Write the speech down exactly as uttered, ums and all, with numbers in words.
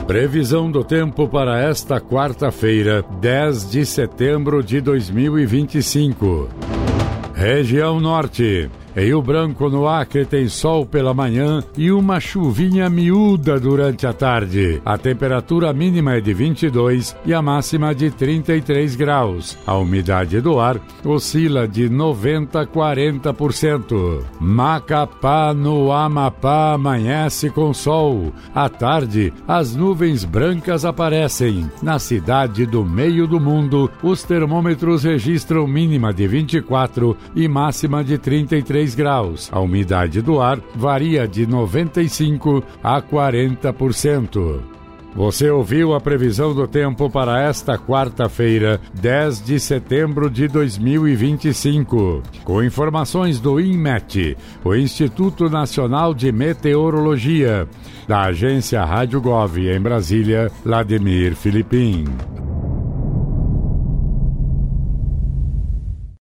Previsão do tempo para esta quarta-feira, dez de setembro de dois mil e vinte e cinco. Região Norte. Em Rio Branco, no Acre, tem sol pela manhã e uma chuvinha miúda durante a tarde. A temperatura mínima é de vinte e dois e a máxima de trinta e três graus. A umidade do ar oscila de noventa a quarenta por cento. Macapá, no Amapá, amanhece com sol. À tarde, as nuvens brancas aparecem. Na cidade do meio do mundo, os termômetros registram mínima de vinte e quatro e máxima de trinta e três graus. A umidade do ar varia de noventa e cinco a quarenta por cento. Você ouviu a previsão do tempo para esta quarta-feira, dez de setembro de dois mil e vinte e cinco. Com informações do INMET, o Instituto Nacional de Meteorologia, da agência Rádio Gov em Brasília, Vladimir Filipim.